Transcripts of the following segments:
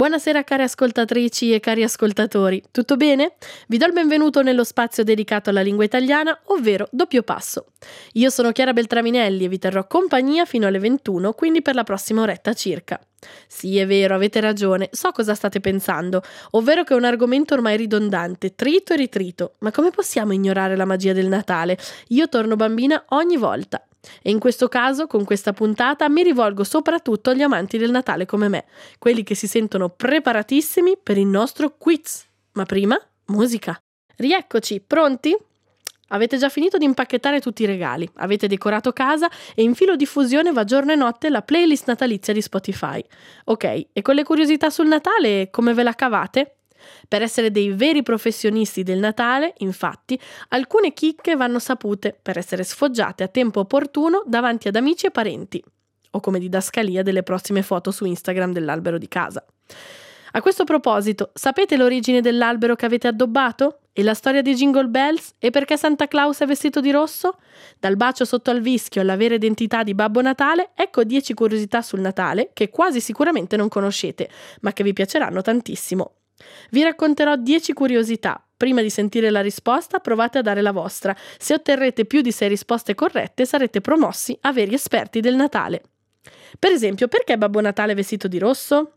Buonasera cari ascoltatrici e cari ascoltatori, tutto bene? Vi do il benvenuto nello spazio dedicato alla lingua italiana, ovvero Doppio Passo. Io sono Chiara Beltraminelli e vi terrò compagnia fino alle 21, quindi per la prossima oretta circa. Sì, è vero, avete ragione, so cosa state pensando, ovvero che è un argomento ormai ridondante, trito e ritrito, ma come possiamo ignorare la magia del Natale? Io torno bambina ogni volta. E in questo caso, con questa puntata, mi rivolgo soprattutto agli amanti del Natale come me, quelli che si sentono preparatissimi per il nostro quiz. Ma prima, musica. Rieccoci, pronti? Avete già finito di impacchettare tutti i regali, avete decorato casa e in filo diffusione va giorno e notte la playlist natalizia di Spotify. Ok, e con le curiosità sul Natale come ve la cavate? Per essere dei veri professionisti del Natale, infatti, alcune chicche vanno sapute per essere sfoggiate a tempo opportuno davanti ad amici e parenti, o come didascalia delle prossime foto su Instagram dell'albero di casa. A questo proposito, sapete l'origine dell'albero che avete addobbato? E la storia di Jingle Bells? E perché Santa Claus è vestito di rosso? Dal bacio sotto al vischio alla vera identità di Babbo Natale, ecco 10 curiosità sul Natale che quasi sicuramente non conoscete, ma che vi piaceranno tantissimo. Vi racconterò 10 curiosità. Prima di sentire la risposta, provate a dare la vostra. Se otterrete più di 6 risposte corrette, sarete promossi a veri esperti del Natale. Per esempio, perché Babbo Natale è vestito di rosso?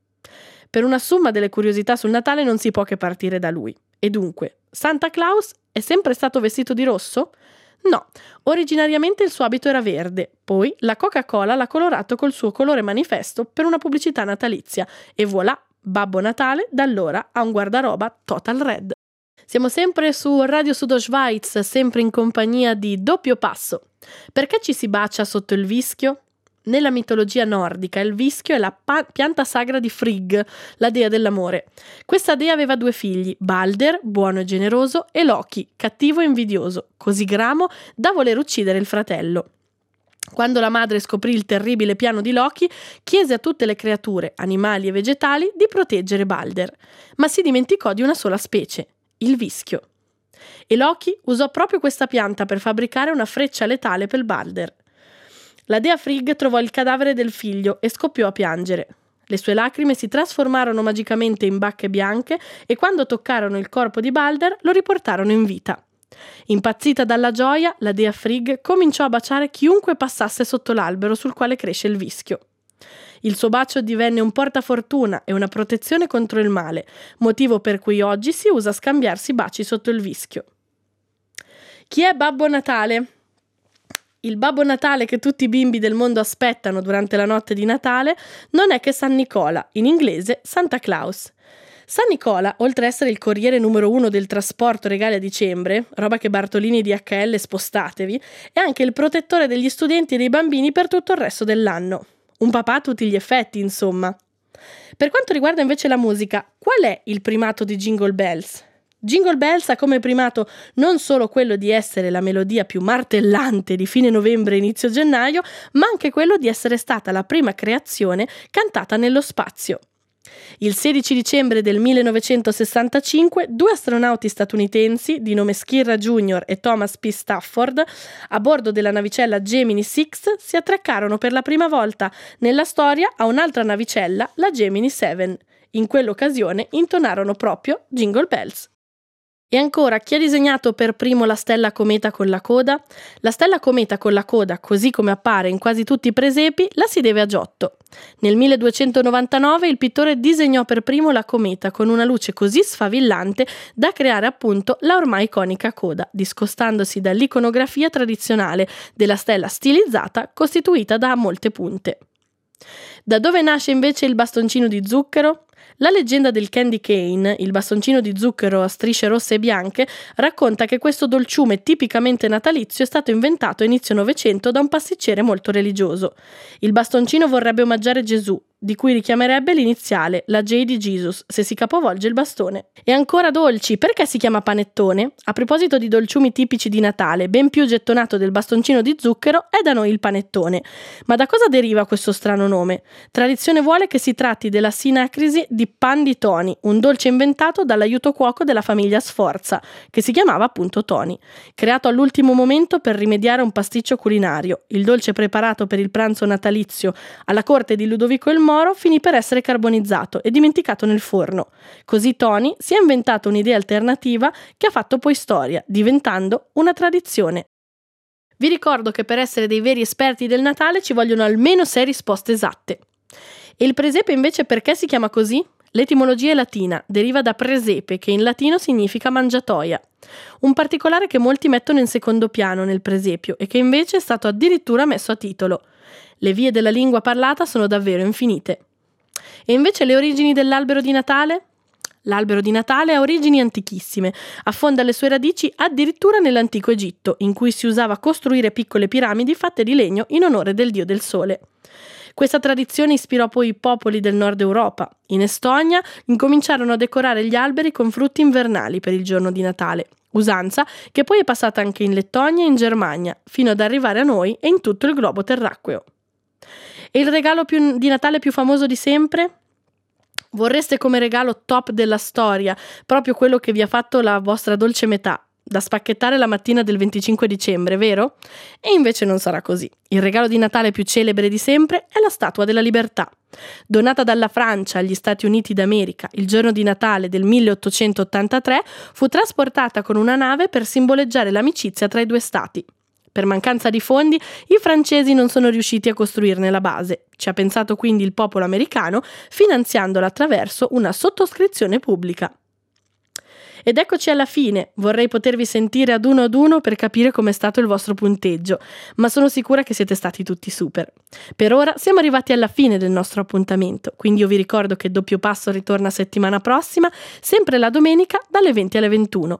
Per una somma delle curiosità sul Natale non si può che partire da lui. E dunque, Santa Claus è sempre stato vestito di rosso? No, originariamente il suo abito era verde, poi la Coca-Cola l'ha colorato col suo colore manifesto per una pubblicità natalizia e voilà! Babbo Natale da allora ha un guardaroba total red. Siamo sempre su Radio Südostschweiz, sempre in compagnia di Doppio Passo. Perché ci si bacia sotto il vischio? Nella mitologia nordica il vischio è la pianta sagra di Frigg, la dea dell'amore. Questa dea aveva 2 figli, Balder, buono e generoso, e Loki, cattivo e invidioso, così gramo da voler uccidere il fratello. Quando la madre scoprì il terribile piano di Loki, chiese a tutte le creature, animali e vegetali, di proteggere Balder, ma si dimenticò di una sola specie, il vischio. E Loki usò proprio questa pianta per fabbricare una freccia letale per Balder. La dea Frigg trovò il cadavere del figlio e scoppiò a piangere. Le sue lacrime si trasformarono magicamente in bacche bianche e quando toccarono il corpo di Balder lo riportarono in vita. Impazzita dalla gioia, la dea Frigg cominciò a baciare chiunque passasse sotto l'albero sul quale cresce il vischio. Il suo bacio divenne un portafortuna e una protezione contro il male, motivo per cui oggi si usa scambiarsi baci sotto il vischio. Chi è Babbo Natale? Il Babbo Natale che tutti i bimbi del mondo aspettano durante la notte di Natale non è che San Nicola, in inglese Santa Claus. San Nicola, oltre ad essere il corriere numero 1 del trasporto regali a dicembre, roba che Bartolini e DHL spostatevi, è anche il protettore degli studenti e dei bambini per tutto il resto dell'anno. Un papà a tutti gli effetti, insomma. Per quanto riguarda invece la musica, qual è il primato di Jingle Bells? Jingle Bells ha come primato non solo quello di essere la melodia più martellante di fine novembre e inizio gennaio, ma anche quello di essere stata la prima creazione cantata nello spazio. Il 16 dicembre del 1965, 2 astronauti statunitensi di nome Schirra Jr. e Thomas P. Stafford, a bordo della navicella Gemini 6, si attraccarono per la prima volta nella storia a un'altra navicella, la Gemini 7. In quell'occasione intonarono proprio Jingle Bells. E ancora, chi ha disegnato per primo la stella cometa con la coda? La stella cometa con la coda, così come appare in quasi tutti i presepi, la si deve a Giotto. Nel 1299 il pittore disegnò per primo la cometa con una luce così sfavillante da creare appunto la ormai iconica coda, discostandosi dall'iconografia tradizionale della stella stilizzata costituita da molte punte. Da dove nasce invece il bastoncino di zucchero? La leggenda del candy cane, il bastoncino di zucchero a strisce rosse e bianche, racconta che questo dolciume tipicamente natalizio è stato inventato a inizio Novecento da un pasticcere molto religioso. Il bastoncino vorrebbe omaggiare Gesù, di cui richiamerebbe l'iniziale, la J di Jesus, se si capovolge il bastone. E ancora dolci, perché si chiama panettone? A proposito di dolciumi tipici di Natale, ben più gettonato del bastoncino di zucchero è da noi il panettone. Ma da cosa deriva questo strano nome? Tradizione vuole che si tratti della sinacrisi di pan di Toni, un dolce inventato dall'aiuto cuoco della famiglia Sforza, che si chiamava appunto Toni. Creato all'ultimo momento per rimediare a un pasticcio culinario, il dolce preparato per il pranzo natalizio alla corte di Ludovico il pomodoro finì per essere carbonizzato e dimenticato nel forno. Così Tony si è inventato un'idea alternativa che ha fatto poi storia, diventando una tradizione. Vi ricordo che per essere dei veri esperti del Natale ci vogliono almeno 6 risposte esatte. E il presepe invece perché si chiama così? L'etimologia è latina, deriva da presepe, che in latino significa mangiatoia. Un particolare che molti mettono in secondo piano nel presepio e che invece è stato addirittura messo a titolo. Le vie della lingua parlata sono davvero infinite. E invece le origini dell'albero di Natale? L'albero di Natale ha origini antichissime, affonda le sue radici addirittura nell'antico Egitto, in cui si usava costruire piccole piramidi fatte di legno in onore del dio del sole. Questa tradizione ispirò poi i popoli del nord Europa. In Estonia incominciarono a decorare gli alberi con frutti invernali per il giorno di Natale, usanza che poi è passata anche in Lettonia e in Germania, fino ad arrivare a noi e in tutto il globo terracqueo. E il regalo di Natale più famoso di sempre? Vorreste come regalo top della storia, proprio quello che vi ha fatto la vostra dolce metà, da spacchettare la mattina del 25 dicembre, vero? E invece non sarà così. Il regalo di Natale più celebre di sempre è la Statua della Libertà. Donata dalla Francia agli Stati Uniti d'America il giorno di Natale del 1883, fu trasportata con una nave per simboleggiare l'amicizia tra i due stati. Per mancanza di fondi, i francesi non sono riusciti a costruirne la base. Ci ha pensato quindi il popolo americano, finanziandola attraverso una sottoscrizione pubblica. Ed eccoci alla fine. Vorrei potervi sentire ad uno per capire com'è stato il vostro punteggio, ma sono sicura che siete stati tutti super. Per ora siamo arrivati alla fine del nostro appuntamento, quindi io vi ricordo che Doppio Passo ritorna settimana prossima, sempre la domenica dalle 20 alle 21.